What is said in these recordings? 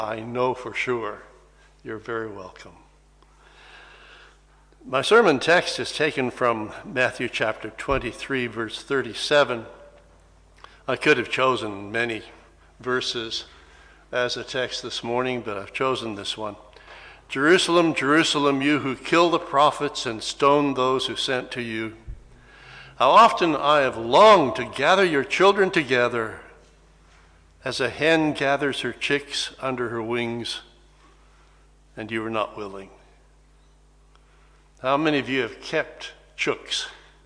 I know for sure you're very welcome. My sermon text is taken from Matthew chapter 23, verse 37. I could have chosen many verses as a text this morning, but I've chosen this one. Jerusalem, Jerusalem, you who kill the prophets and stone those who sent to you. How often I have longed to gather your children together as a hen gathers her chicks under her wings, and you were not willing. How many of you have kept chooks?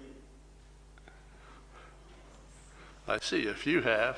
I see a few have.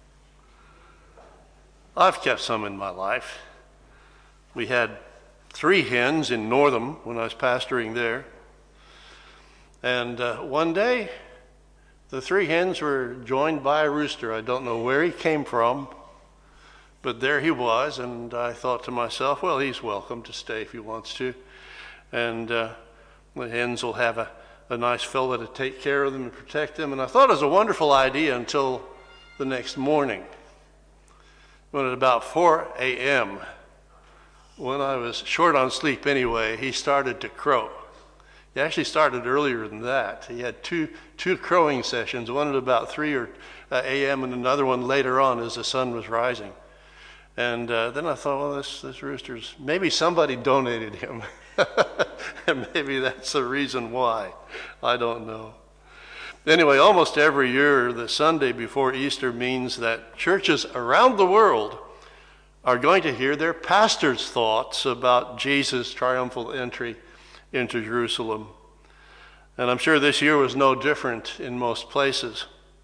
I've kept some in my life. We had 3 hens in Northam when I was pastoring there. And one day, the 3 hens were joined by a rooster. I don't know where he came from, but there he was. And I thought to myself, well, he's welcome to stay if he wants to. And the hens will have a nice fella to take care of them and protect them. And I thought it was a wonderful idea until the next morning, when at about 4 a.m., when I was short on sleep anyway, he started to crow. He actually started earlier than that. He had two crowing sessions, one at about 3 a.m. and another one later on as the sun was rising. And then I thought, well, this rooster's, maybe somebody donated him. And maybe that's the reason why. I don't know. Anyway, almost every year, the Sunday before Easter means that churches around the world are going to hear their pastor's thoughts about Jesus' triumphal entry into Jerusalem. And I'm sure this year was no different in most places.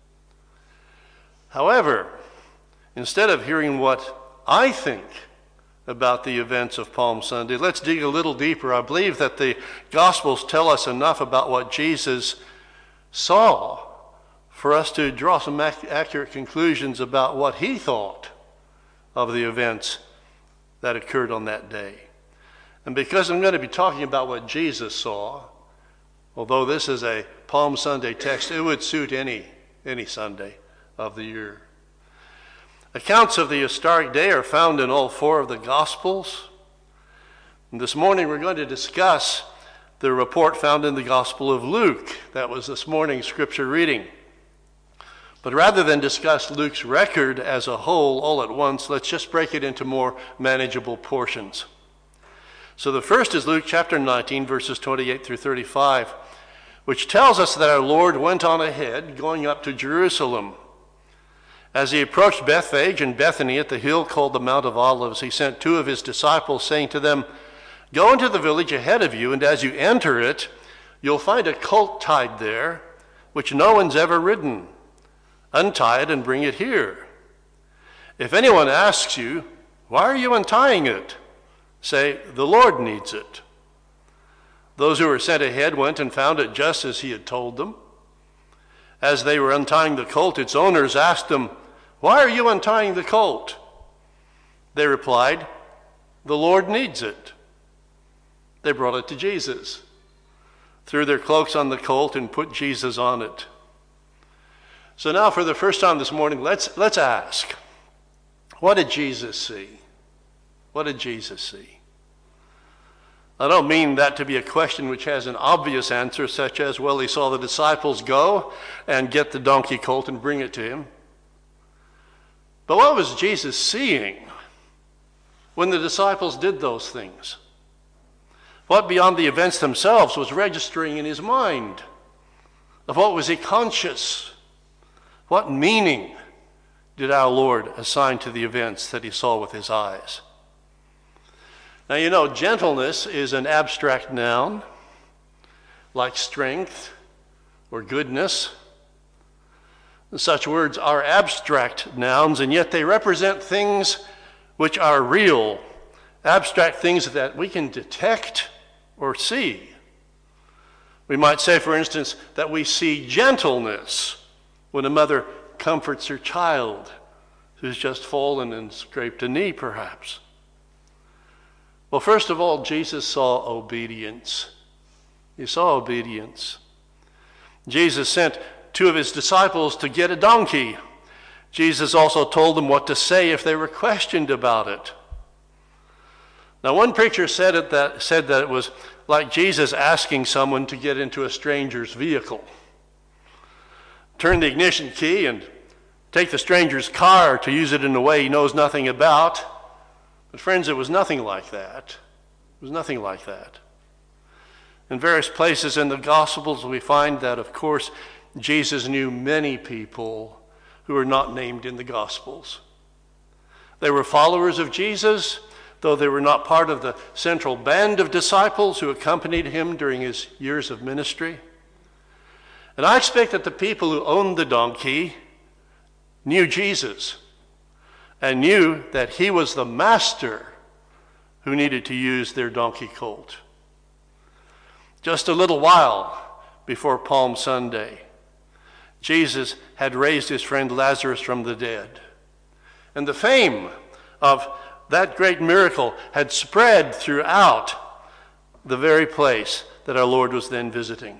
However, instead of hearing what I think about the events of Palm Sunday, let's dig a little deeper. I believe that the Gospels tell us enough about what Jesus saw for us to draw some accurate conclusions about what he thought of the events that occurred on that day. And because I'm going to be talking about what Jesus saw, although this is a Palm Sunday text, it would suit any Sunday of the year. Accounts of the historic day are found in all 4 of the Gospels. And this morning we're going to discuss the report found in the Gospel of Luke. That was this morning's scripture reading. But rather than discuss Luke's record as a whole all at once, let's just break it into more manageable portions. So the first is Luke chapter 19, verses 28 through 35, which tells us that our Lord went on ahead, going up to Jerusalem. As he approached Bethphage and Bethany at the hill called the Mount of Olives, he sent 2 of his disciples, saying to them, "Go into the village ahead of you, and as you enter it, you'll find a colt tied there, which no one's ever ridden. Untie it and bring it here. If anyone asks you, 'Why are you untying it?' say, 'The Lord needs it.'" Those who were sent ahead went and found it just as he had told them. As they were untying the colt, its owners asked them, "Why are you untying the colt?" They replied, "The Lord needs it." They brought it to Jesus, threw their cloaks on the colt, and put Jesus on it. So now for the first time this morning, let's ask, what did Jesus see? What did Jesus see? I don't mean that to be a question which has an obvious answer, such as, well, he saw the disciples go and get the donkey colt and bring it to him. But what was Jesus seeing when the disciples did those things? What beyond the events themselves was registering in his mind? Of what was he conscious? What meaning did our Lord assign to the events that he saw with his eyes? Now, you know, gentleness is an abstract noun, like strength or goodness. Such words are abstract nouns, and yet they represent things which are real, abstract things that we can detect or see. We might say, for instance, that we see gentleness when a mother comforts her child who's just fallen and scraped a knee, perhaps. Well, first of all, Jesus saw obedience. He saw obedience. Jesus sent 2 of his disciples to get a donkey. Jesus also told them what to say if they were questioned about it. Now, one preacher said that it was like Jesus asking someone to get into a stranger's vehicle. Turn the ignition key and take the stranger's car to use it in a way he knows nothing about. But friends, it was nothing like that. It was nothing like that. In various places in the Gospels, we find that, of course, Jesus knew many people who are not named in the Gospels. They were followers of Jesus, though they were not part of the central band of disciples who accompanied him during his years of ministry. And I expect that the people who owned the donkey knew Jesus and knew that he was the master who needed to use their donkey colt. Just a little while before Palm Sunday, Jesus had raised his friend Lazarus from the dead. And the fame of that great miracle had spread throughout the very place that our Lord was then visiting.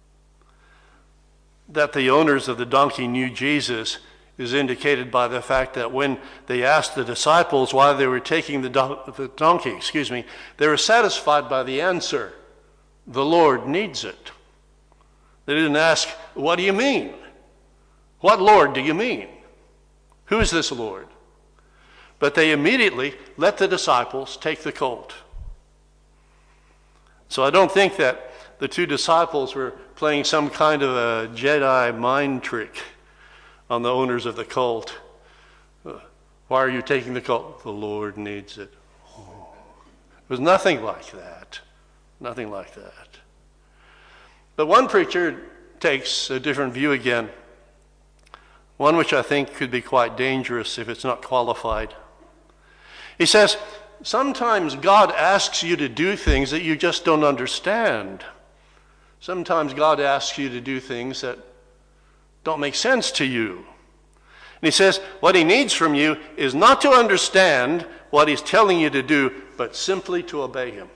That the owners of the donkey knew Jesus is indicated by the fact that when they asked the disciples why they were taking the donkey, they were satisfied by the answer, "The Lord needs it." They didn't ask, "What do you mean? What Lord do you mean? Who is this Lord?" But they immediately let the disciples take the colt. So I don't think that the two disciples were playing some kind of a Jedi mind trick on the owners of the colt. Why are you taking the colt? "The Lord needs it." Oh. It was nothing like that. Nothing like that. But one preacher takes a different view again. One which I think could be quite dangerous if it's not qualified. He says, sometimes God asks you to do things that you just don't understand. Sometimes God asks you to do things that don't make sense to you. And he says, what he needs from you is not to understand what he's telling you to do, but simply to obey him.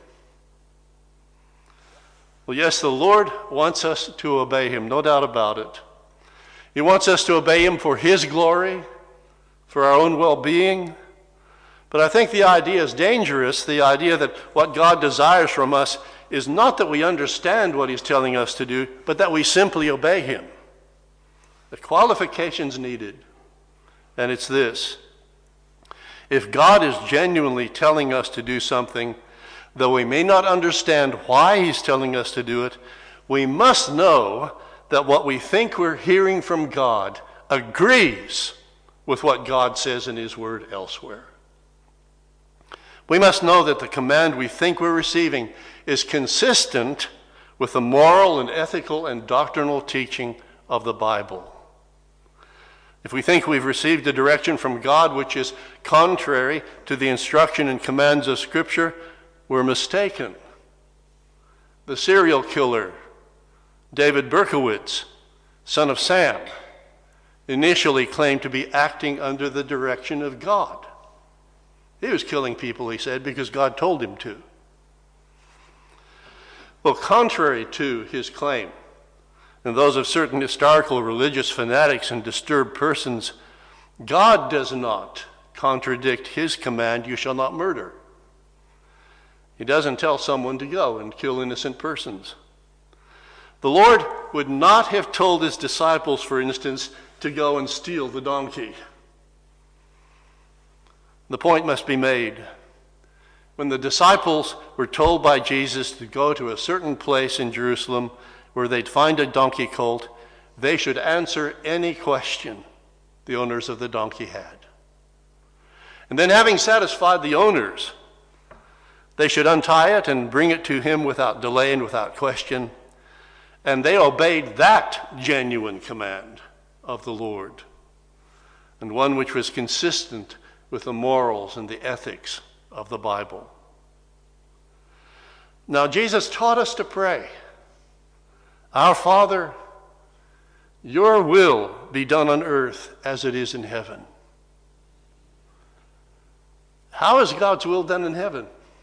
Well, yes, the Lord wants us to obey him, no doubt about it. He wants us to obey him for his glory, for our own well-being. But I think the idea is dangerous, the idea that what God desires from us is not that we understand what he's telling us to do, but that we simply obey him. The qualifications needed, and it's this. If God is genuinely telling us to do something, though we may not understand why he's telling us to do it, we must know that what we think we're hearing from God agrees with what God says in his word elsewhere. We must know that the command we think we're receiving is consistent with the moral and ethical and doctrinal teaching of the Bible. If we think we've received a direction from God which is contrary to the instruction and commands of Scripture, we're mistaken. The serial killer, David Berkowitz, son of Sam, initially claimed to be acting under the direction of God. He was killing people, he said, because God told him to. Well, contrary to his claim, and those of certain historical religious fanatics and disturbed persons, God does not contradict his command, "You shall not murder." He doesn't tell someone to go and kill innocent persons. The Lord would not have told his disciples, for instance, to go and steal the donkey. The point must be made. When the disciples were told by Jesus to go to a certain place in Jerusalem where they'd find a donkey colt, they should answer any question the owners of the donkey had. And then, having satisfied the owners, they should untie it and bring it to him without delay and without question. And they obeyed that genuine command of the Lord, and one which was consistent with the morals and the ethics of the Bible. Now, Jesus taught us to pray, "Our Father, your will be done on earth as it is in heaven." How is God's will done in heaven?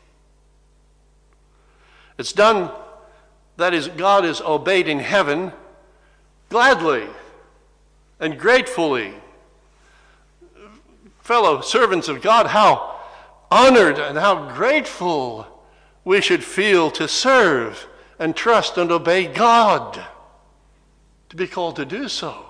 It's done, that is, God is obeyed in heaven gladly and gratefully. Fellow servants of God, how honored and how grateful we should feel to serve and trust and obey God, to be called to do so.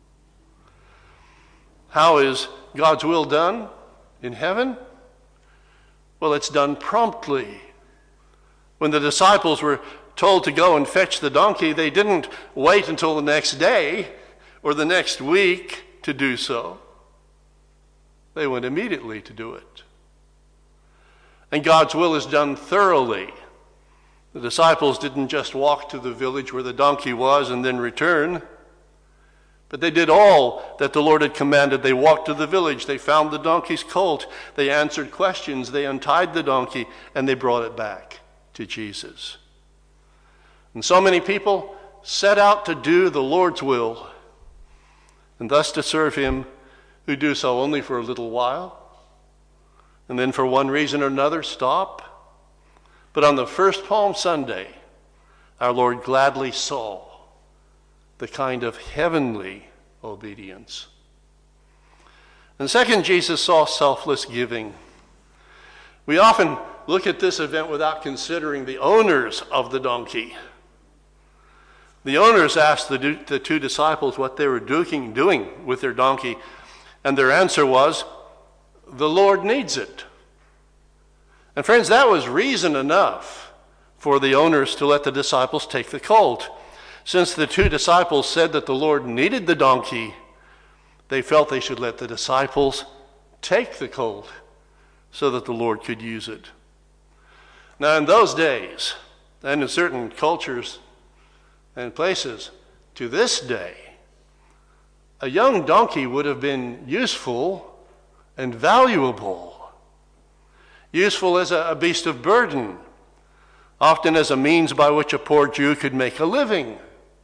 How is God's will done in heaven? Well, it's done promptly. When the disciples were told to go and fetch the donkey, they didn't wait until the next day or the next week to do so. They went immediately to do it. And God's will is done thoroughly. The disciples didn't just walk to the village where the donkey was and then return, but they did all that the Lord had commanded. They walked to the village, they found the donkey's colt, they answered questions, they untied the donkey, and they brought it back to Jesus. And so many people set out to do the Lord's will, and thus to serve him, who do so only for a little while, and then for one reason or another stop. But on the first Palm Sunday, our Lord gladly saw the kind of heavenly obedience. And second, Jesus saw selfless giving. We often look at this event without considering the owners of the donkey. The owners asked the two disciples what they were doing with their donkey, and their answer was, "The Lord needs it." And friends, that was reason enough for the owners to let the disciples take the colt. Since the two disciples said that the Lord needed the donkey, they felt they should let the disciples take the colt so that the Lord could use it. Now, in those days, and in certain cultures and places, to this day, a young donkey would have been useful and valuable. Useful as a beast of burden, often as a means by which a poor Jew could make a living.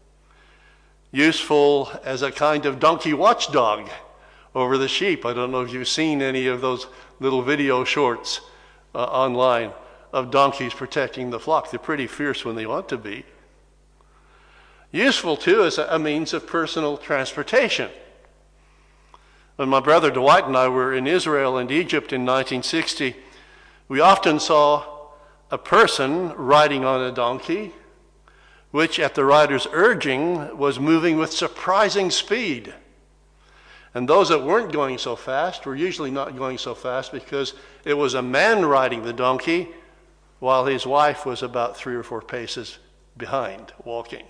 Useful as a kind of donkey watchdog over the sheep. I don't know if you've seen any of those little video shorts online of donkeys protecting the flock. They're pretty fierce when they want to be. Useful, too, as a means of personal transportation. When my brother Dwight and I were in Israel and Egypt in 1960, we often saw a person riding on a donkey, which at the rider's urging was moving with surprising speed. And those that weren't going so fast were usually not going so fast because it was a man riding the donkey while his wife was about 3 or 4 paces behind, walking.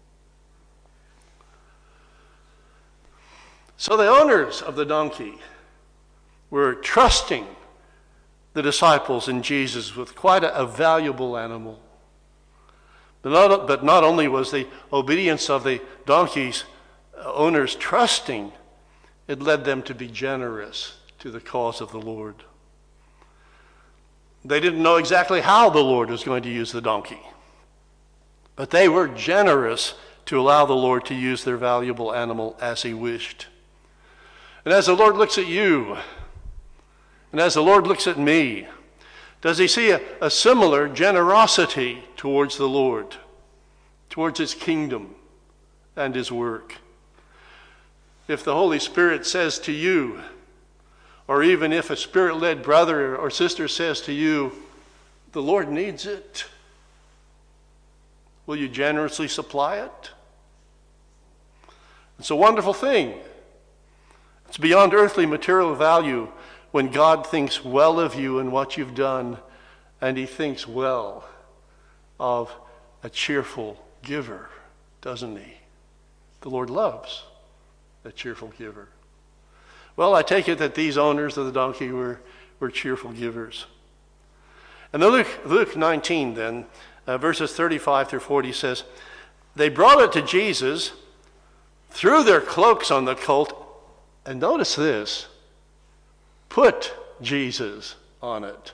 So the owners of the donkey were trusting the disciples and Jesus with quite a valuable animal. But not only was the obedience of the donkey's owners trusting, it led them to be generous to the cause of the Lord. They didn't know exactly how the Lord was going to use the donkey, but they were generous to allow the Lord to use their valuable animal as he wished. And as the Lord looks at you, and as the Lord looks at me, does he see a similar generosity towards the Lord, towards his kingdom and his work? If the Holy Spirit says to you, or even if a Spirit-led brother or sister says to you, the Lord needs it, will you generously supply it? It's a wonderful thing. It's beyond earthly material value when God thinks well of you and what you've done, and he thinks well of a cheerful giver, doesn't he? The Lord loves a cheerful giver. Well, I take it that these owners of the donkey were cheerful givers. And then Luke 19 then, verses 35 through 40 says, they brought it to Jesus, threw their cloaks on the colt, and notice this, put Jesus on it.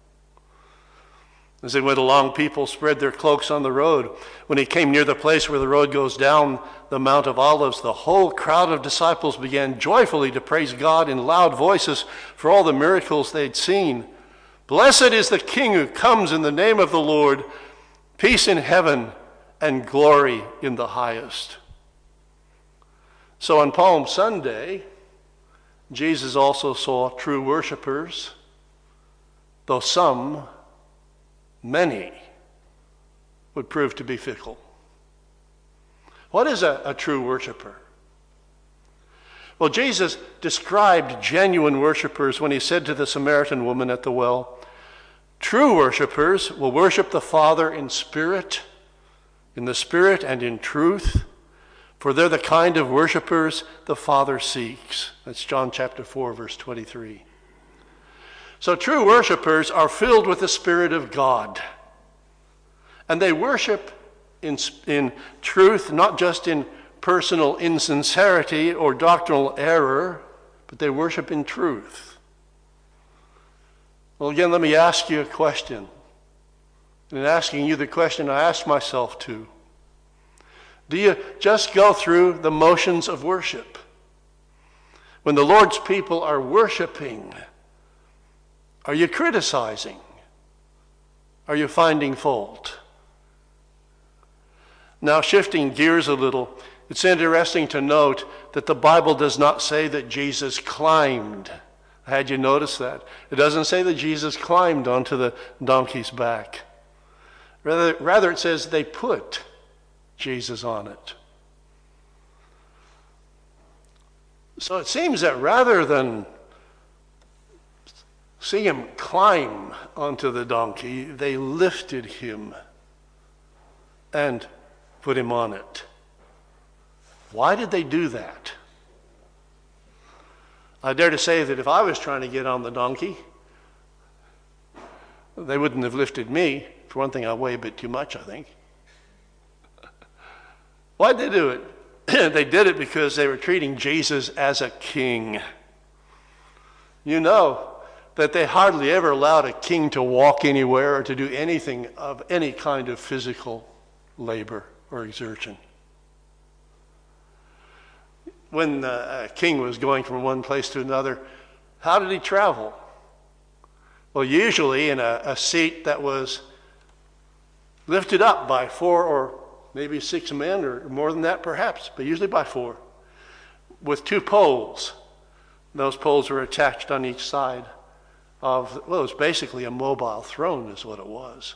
As they went along, people spread their cloaks on the road. When he came near the place where the road goes down the Mount of Olives, the whole crowd of disciples began joyfully to praise God in loud voices for all the miracles they'd seen. Blessed is the King who comes in the name of the Lord, peace in heaven and glory in the highest. So on Palm Sunday, Jesus also saw true worshipers though some, many, would prove to be fickle. What is a true worshiper? Well, Jesus described genuine worshipers when he said to the Samaritan woman at the well, "True worshipers will worship the Father in the Spirit and in truth, for they're the kind of worshipers the Father seeks." That's John chapter 4, verse 23. So true worshipers are filled with the Spirit of God. And they worship in truth, not just in personal insincerity or doctrinal error, but they worship in truth. Well, again, let me ask you a question. And in asking you the question I ask myself too. Do you just go through the motions of worship? When the Lord's people are worshiping, are you criticizing? Are you finding fault? Now, shifting gears a little, it's interesting to note that the Bible does not say that Jesus climbed. Had you noticed that? It doesn't say that Jesus climbed onto the donkey's back. Rather it says they put Jesus on it. So it seems that rather than see him climb onto the donkey, they lifted him and put him on it. Why did they do that? I dare to say that if I was trying to get on the donkey, they wouldn't have lifted me. For one thing, I weigh a bit too much, I think. Why'd they do it? They did it because they were treating Jesus as a king. You know that they hardly ever allowed a king to walk anywhere or to do anything of any kind of physical labor or exertion. When a king was going from one place to another, how did he travel? Well, usually in a seat that was lifted up by 4 or maybe 6 men, or more than that perhaps, but usually by 4, with 2 poles. Those poles were attached on each side of, well, it was basically a mobile throne is what it was.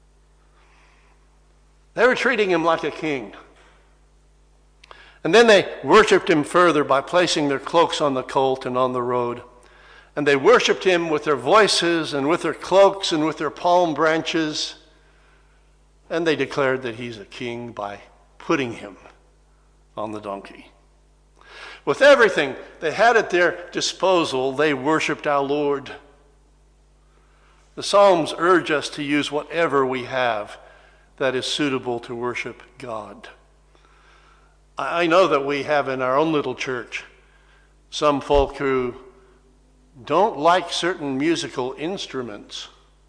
They were treating him like a king. And then they worshiped him further by placing their cloaks on the colt and on the road. And they worshiped him with their voices and with their cloaks and with their palm branches. And they declared that he's a king by putting him on the donkey. With everything they had at their disposal, they worshiped our Lord. The Psalms urge us to use whatever we have that is suitable to worship God. I know that we have in our own little church some folk who don't like certain musical instruments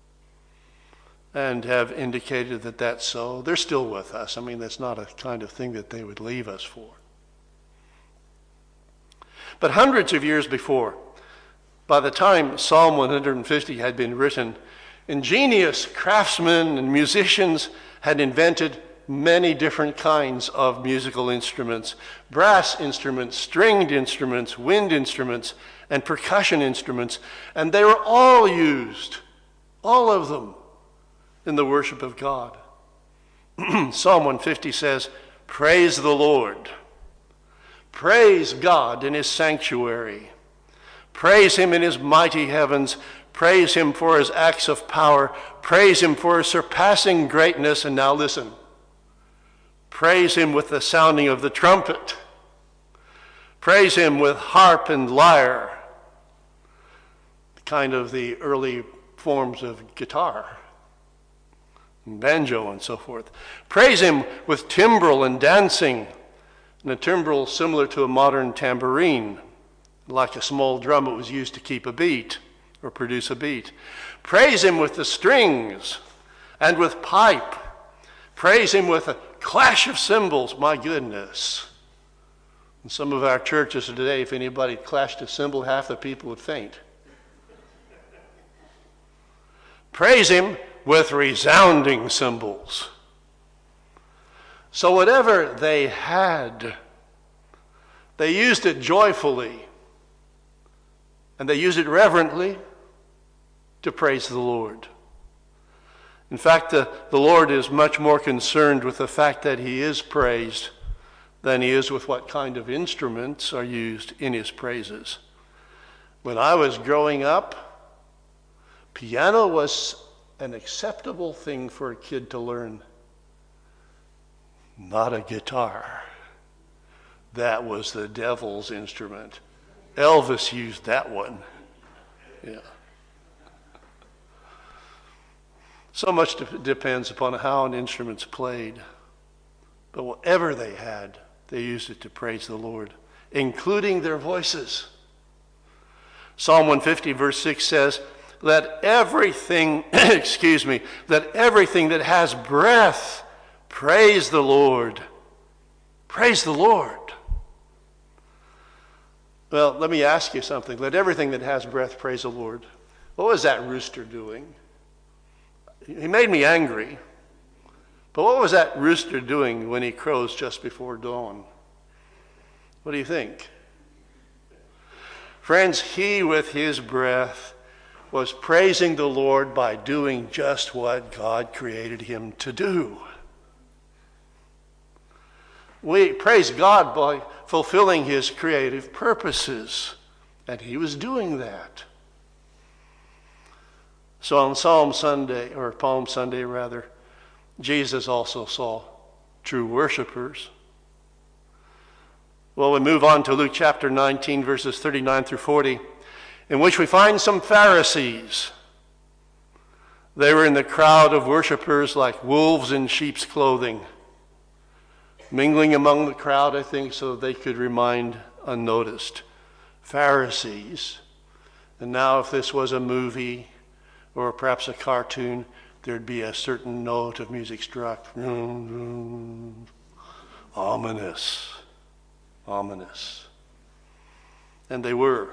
and have indicated that that's so. They're still with us. I mean, that's not a kind of thing that they would leave us for. But hundreds of years before, by the time Psalm 150 had been written, ingenious craftsmen and musicians had invented many different kinds of musical instruments: brass instruments, stringed instruments, wind instruments, and percussion instruments. And they were all used, all of them, in the worship of God. Psalm 150 says, "Praise the Lord. Praise God in his sanctuary. Praise him in his mighty heavens. Praise him for his acts of power. Praise him for his surpassing greatness." And now listen. Praise him with the sounding of the trumpet. Praise him with harp and lyre, kind of the early forms of guitar, and banjo and so forth. Praise him with timbrel and dancing. And a timbrel similar to a modern tambourine. Like a small drum, it was used to keep a beat or produce a beat. Praise him with the strings and with pipe. Praise him with a clash of cymbals. My goodness. In some of our churches today, if anybody clashed a cymbal, half the people would faint. Praise him with resounding cymbals. So whatever they had, they used it joyfully, and they used it reverently, to praise the Lord. In fact, the Lord is much more concerned with the fact that he is praised than he is with what kind of instruments are used in his praises. When I was growing up, piano was an acceptable thing for a kid to learn. Not a guitar. That was the devil's instrument. Elvis used that one. Yeah. So much depends upon how an instrument's played. But whatever they had, they used it to praise the Lord, including their voices. Psalm 150 verse 6 says, let everything, let everything that has breath praise the Lord. Praise the Lord. Well, let me ask you something. Let everything that has breath praise the Lord. What was that rooster doing? He made me angry. But what was that rooster doing when he crows just before dawn? What do you think? Friends, he with his breath was praising the Lord by doing just what God created him to do. We praise God by fulfilling his creative purposes, and he was doing that. So on Palm Sunday, Jesus also saw true worshipers. Well, we move on to Luke chapter 19, verses 39 through 40, in which we find some Pharisees. They were in the crowd of worshipers like wolves in sheep's clothing, mingling among the crowd, I think, so they could remain unnoticed. Pharisees. And now if this was a movie or perhaps a cartoon, there'd be a certain note of music struck. Ominous. Ominous. And they were.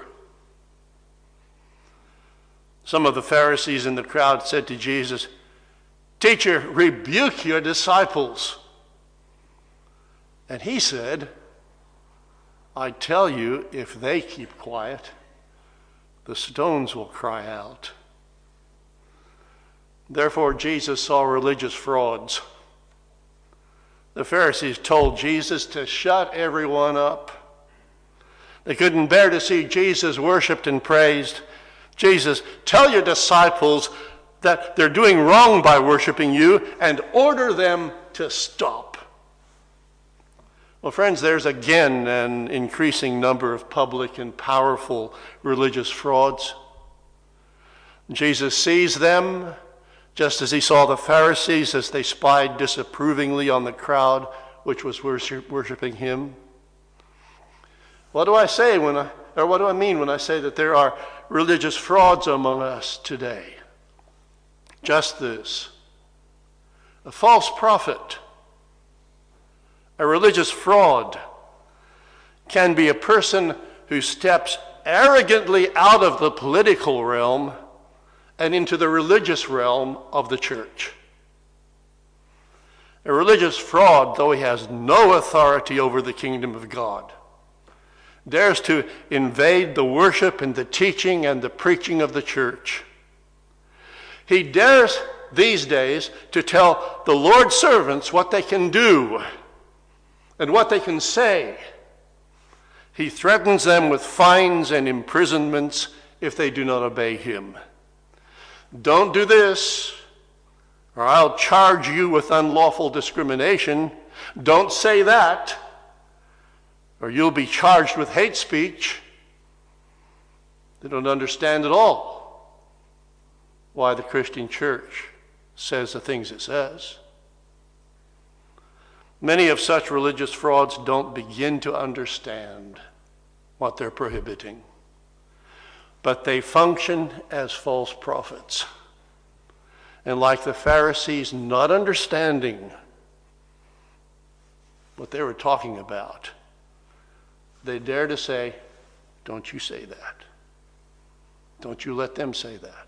Some of the Pharisees in the crowd said to Jesus, "Teacher, rebuke your disciples." And he said, "I tell you, if they keep quiet, the stones will cry out." Therefore, Jesus saw religious frauds. The Pharisees told Jesus to shut everyone up. They couldn't bear to see Jesus worshiped and praised. Jesus, tell your disciples that they're doing wrong by worshiping you and order them to stop. Well, friends, there's again an increasing number of public and powerful religious frauds. Jesus sees them, just as he saw the Pharisees as they spied disapprovingly on the crowd which was worshiping him. What do I mean when I say that there are religious frauds among us today? Just this. A false prophet, a religious fraud, can be a person who steps arrogantly out of the political realm and into the religious realm of the church. A religious fraud, though he has no authority over the kingdom of God, dares to invade the worship and the teaching and the preaching of the church. He dares these days to tell the Lord's servants what they can do and what they can say. He threatens them with fines and imprisonments if they do not obey him. Don't do this, or I'll charge you with unlawful discrimination. Don't say that, or you'll be charged with hate speech. They don't understand at all why the Christian church says the things it says. Many of such religious frauds don't begin to understand what they're prohibiting, but they function as false prophets. And like the Pharisees, not understanding what they were talking about, they dare to say, "Don't you say that. Don't you let them say that."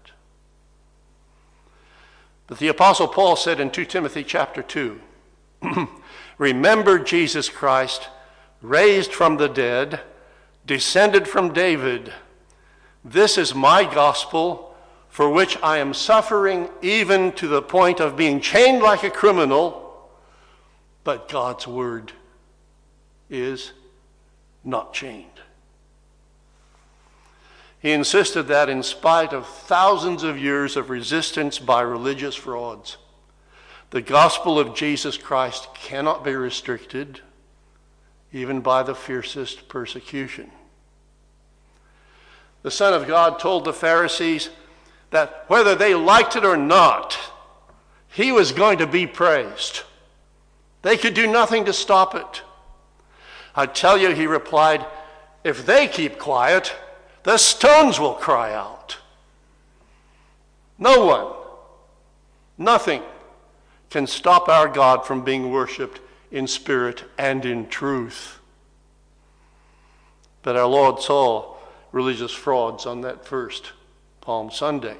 But the Apostle Paul said in 2 Timothy chapter 2, "Remember Jesus Christ, raised from the dead, descended from David. This is my gospel, for which I am suffering even to the point of being chained like a criminal, but God's word is not chained. He insisted that in spite of thousands of years of resistance by religious frauds, the gospel of Jesus Christ cannot be restricted, even by the fiercest persecution. The Son of God told the Pharisees that whether they liked it or not, he was going to be praised. They could do nothing to stop it. I tell you, he replied, if they keep quiet, the stones will cry out. No one, nothing can stop our God from being worshiped in spirit and in truth. But our Lord saw religious frauds on that first Palm Sunday.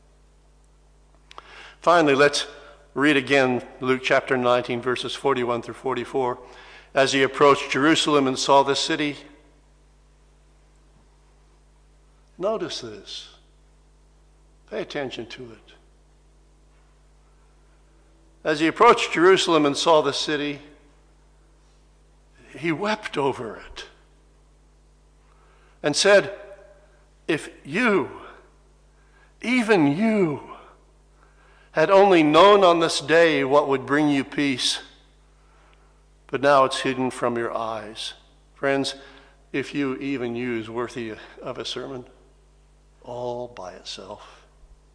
Finally, let's read again Luke chapter 19, verses 41 through 44. As he approached Jerusalem and saw the city, notice this. Pay attention to it. As he approached Jerusalem and saw the city, he wept over it and said, if you, even you, had only known on this day what would bring you peace, but now it's hidden from your eyes. Friends, if you, even you, is worthy of a sermon all by itself.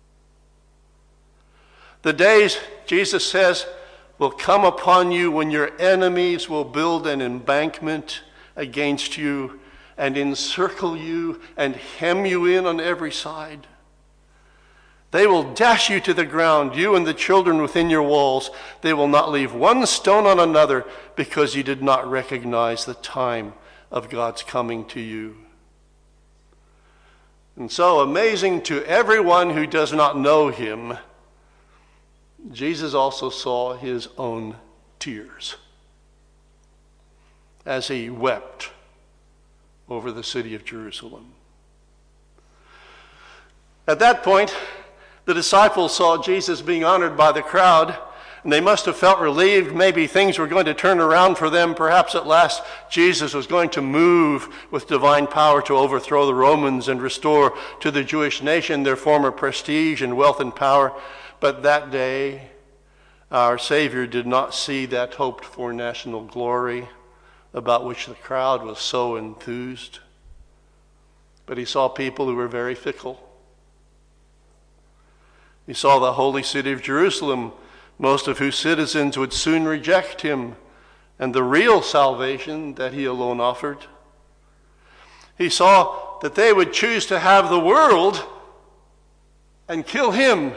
The days, Jesus says, will come upon you when your enemies will build an embankment against you and encircle you and hem you in on every side. They will dash you to the ground, you and the children within your walls. They will not leave one stone on another because you did not recognize the time of God's coming to you. And so, amazing to everyone who does not know him, Jesus also saw his own tears as he wept over the city of Jerusalem. At that point, the disciples saw Jesus being honored by the crowd, and they must have felt relieved. Maybe things were going to turn around for them. Perhaps at last Jesus was going to move with divine power to overthrow the Romans and restore to the Jewish nation their former prestige and wealth and power. But that day, our Savior did not see that hoped-for national glory about which the crowd was so enthused. But he saw people who were very fickle. He saw the holy city of Jerusalem, most of whose citizens would soon reject him and the real salvation that he alone offered. He saw that they would choose to have the world and kill him.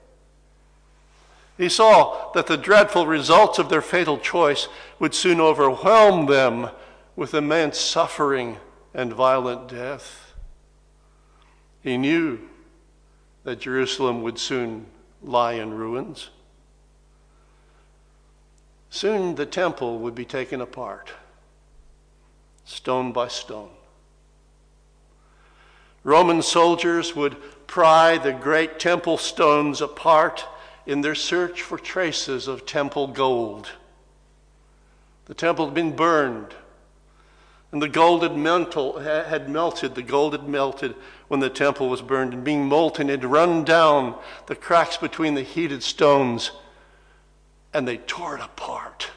He saw that the dreadful results of their fatal choice would soon overwhelm them with immense suffering and violent death. He knew that Jerusalem would soon lie in ruins. Soon the temple would be taken apart, stone by stone. Roman soldiers would pry the great temple stones apart in their search for traces of temple gold. The temple had been burned, and the gold had melted. The gold had melted when the temple was burned, and being molten, it had run down the cracks between the heated stones, and they tore it apart,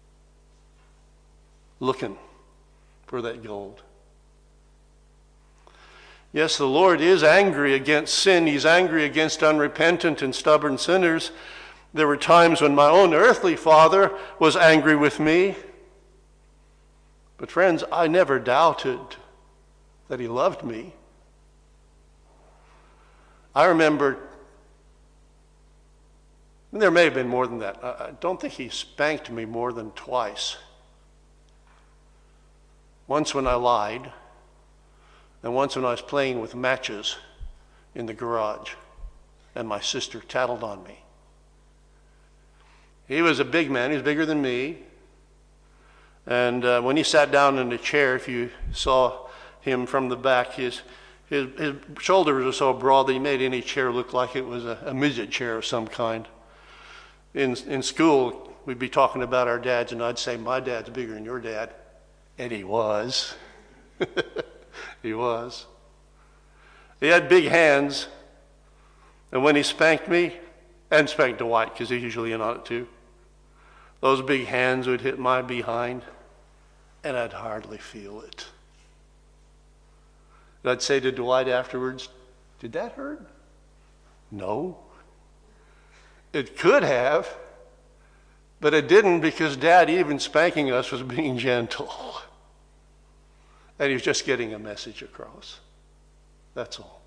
looking for that gold. Yes, the Lord is angry against sin. He's angry against unrepentant and stubborn sinners. There were times when my own earthly father was angry with me. But friends, I never doubted that he loved me. I remember, and there may have been more than that. I don't think he spanked me more than twice. Once when I lied, and once when I was playing with matches in the garage, and my sister tattled on me. He was a big man. He was bigger than me. And when he sat down in a chair, if you saw him from the back, his His shoulders were so broad that he made any chair look like it was a midget chair of some kind. In school, we'd be talking about our dads, and I'd say, my dad's bigger than your dad. And he was. He was. He had big hands, and when he spanked me, and spanked Dwight, because he's usually in on it too, those big hands would hit my behind, and I'd hardly feel it. And I'd say to Dwight afterwards, did that hurt? No. It could have, but it didn't, because Dad, even spanking us, was being gentle. And he was just getting a message across. That's all.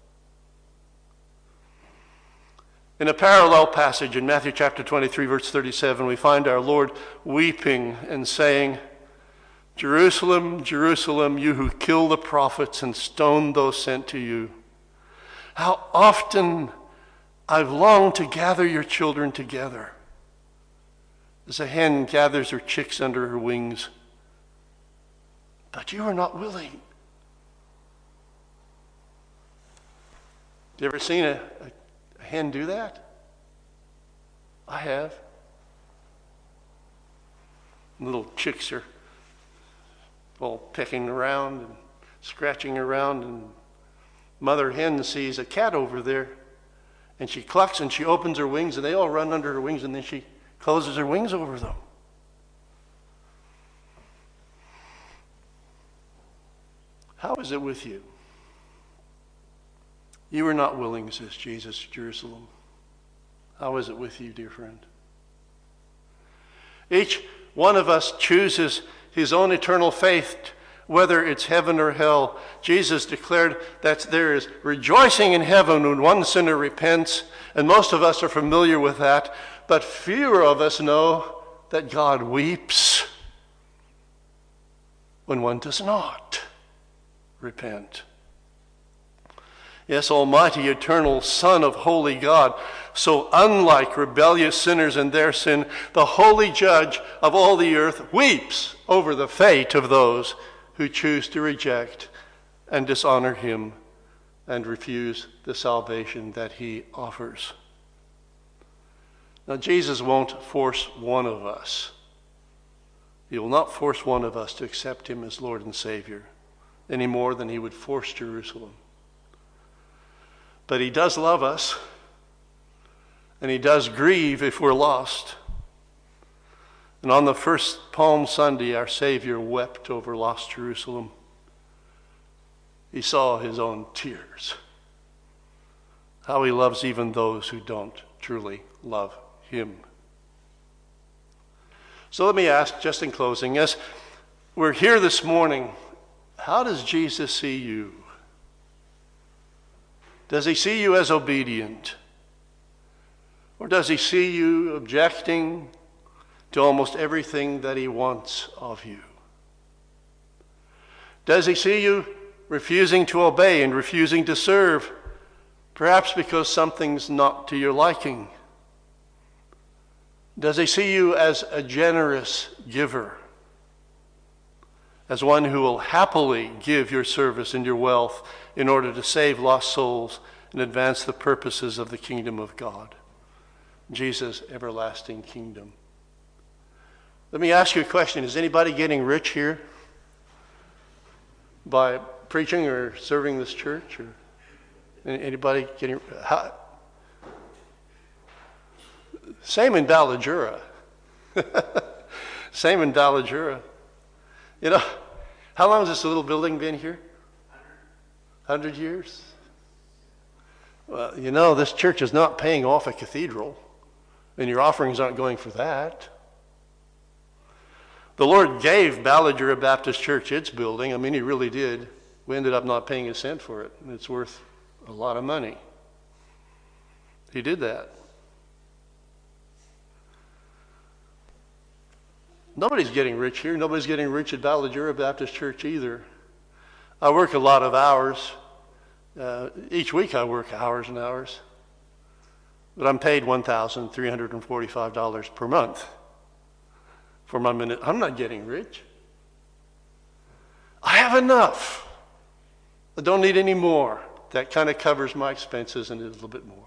In a parallel passage in Matthew chapter 23, verse 37, we find our Lord weeping and saying, Jerusalem, Jerusalem, you who kill the prophets and stone those sent to you. How often I've longed to gather your children together, as a hen gathers her chicks under her wings. But you are not willing. You ever seen a hen do that? I have. Little chicks are all pecking around and scratching around, and mother hen sees a cat over there, and she clucks and she opens her wings, and they all run under her wings, and then she closes her wings over them. How is it with you? You are not willing, says Jesus, Jerusalem. How is it with you, dear friend? Each one of us chooses his own eternal faith, whether it's heaven or hell. Jesus declared that there is rejoicing in heaven when one sinner repents, and most of us are familiar with that, but fewer of us know that God weeps when one does not repent. Yes, Almighty, eternal Son of holy God, so unlike rebellious sinners and their sin, the holy judge of all the earth weeps over the fate of those who choose to reject and dishonor him and refuse the salvation that he offers. Now, Jesus won't force one of us. He will not force one of us to accept him as Lord and Savior any more than he would force Jerusalem. But he does love us, and he does grieve if we're lost. And on the first Palm Sunday, our Savior wept over lost Jerusalem. He saw his own tears. How he loves even those who don't truly love him. So let me ask, just in closing, as we're here this morning, how does Jesus see you? Does he see you as obedient? Or does he see you objecting to almost everything that he wants of you? Does he see you refusing to obey and refusing to serve, perhaps because something's not to your liking? Does he see you as a generous giver, as one who will happily give your service and your wealth in order to save lost souls and advance the purposes of the kingdom of God, Jesus' everlasting kingdom? Let me ask you a question. Is anybody getting rich here by preaching or serving this church? Or anybody getting... Same in Ballajura. Same in Ballajura. You know, how long has this little building been here? 100 years? Well, you know, this church is not paying off a cathedral, and your offerings aren't going for that. The Lord gave Ballajura Baptist Church its building. I mean, he really did. We ended up not paying a cent for it, and it's worth a lot of money. He did that. Nobody's getting rich here. Nobody's getting rich at Ballajura Baptist Church either. I work a lot of hours. Each week I work hours and hours. But I'm paid $1,345 per month for my minute. I'm not getting rich. I have enough. I don't need any more. That kind of covers my expenses and a little bit more.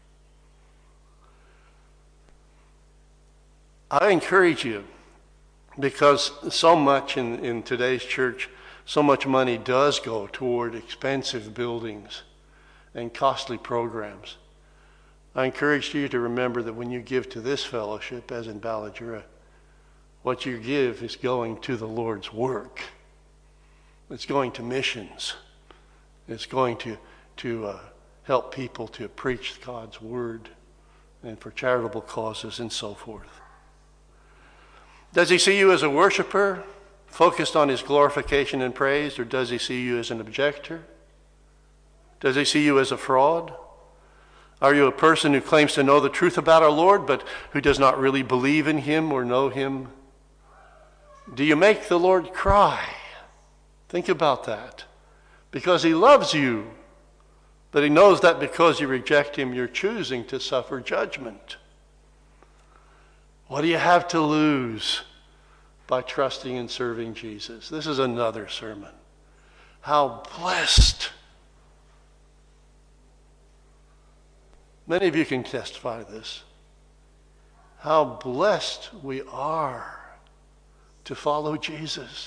I encourage you, because so much in today's church, so much money does go toward expensive buildings and costly programs. I encourage you to remember that when you give to this fellowship, as in Bala Jura, what you give is going to the Lord's work. It's going to missions. It's going to help people to preach God's word and for charitable causes and so forth. Does he see you as a worshiper, focused on his glorification and praise, or does he see you as an objector? Does he see you as a fraud? Are you a person who claims to know the truth about our Lord, but who does not really believe in him or know him? Do you make the Lord cry? Think about that. Because he loves you, but he knows that because you reject him, you're choosing to suffer judgment. What do you have to lose by trusting and serving Jesus? This is another sermon. How blessed. Many of you can testify to this. How blessed we are to follow Jesus.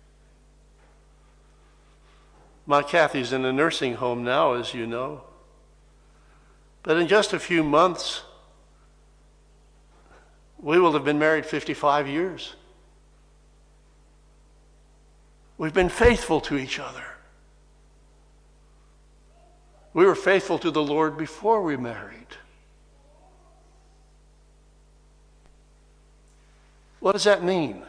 My Kathy's in a nursing home now, as you know. But in just a few months, we will have been married 55 years. We've been faithful to each other. We were faithful to the Lord before we married. What does that mean?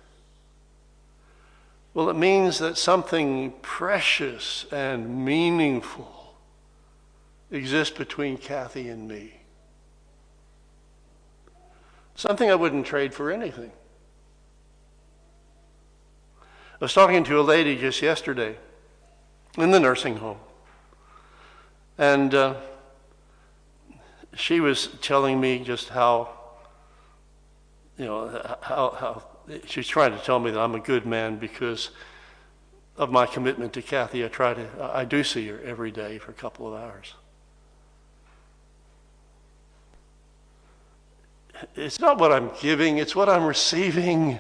Well, it means that something precious and meaningful exists between Kathy and me. Something I wouldn't trade for anything. I was talking to a lady just yesterday in the nursing home. And she was telling me just how she's trying to tell me that I'm a good man because of my commitment to Kathy. I do see her every day for a couple of hours. It's not what I'm giving, it's what I'm receiving.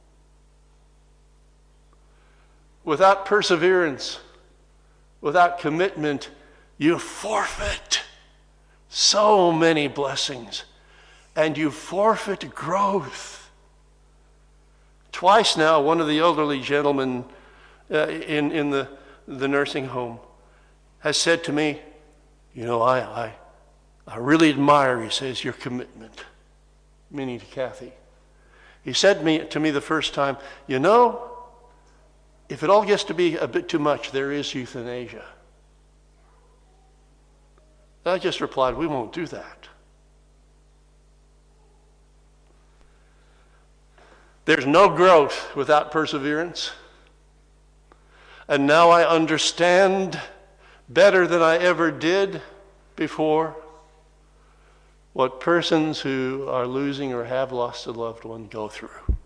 Without perseverance, without commitment, you forfeit so many blessings, and you forfeit growth. Twice now, one of the elderly gentlemen in the nursing home has said to me, I really admire, he says, your commitment, meaning to Kathy. He said to me the first time, if it all gets to be a bit too much, there is euthanasia. I just replied, we won't do that. There's no growth without perseverance. And now I understand better than I ever did before what persons who are losing or have lost a loved one go through.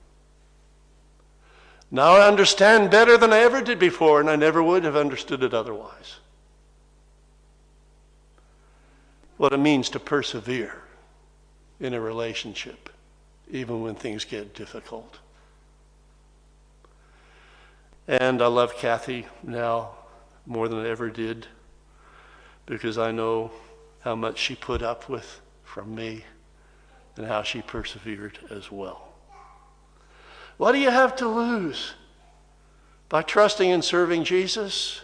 Now I understand better than I ever did before, and I never would have understood it otherwise. What it means to persevere in a relationship, even when things get difficult. And I love Kathy now more than I ever did, because I know how much she put up with from me and how she persevered as well. What do you have to lose by trusting and serving Jesus?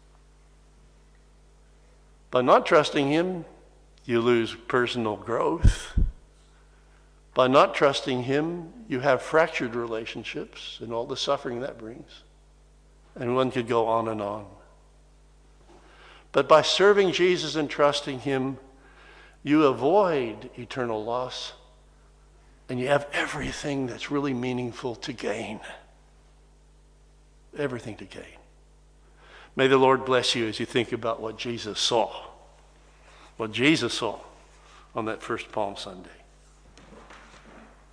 By not trusting him, you lose personal growth. By not trusting him, you have fractured relationships and all the suffering that brings. And one could go on and on. But by serving Jesus and trusting him, you avoid eternal loss, and you have everything that's really meaningful to gain. Everything to gain. May the Lord bless you as you think about what Jesus saw. What Jesus saw on that first Palm Sunday.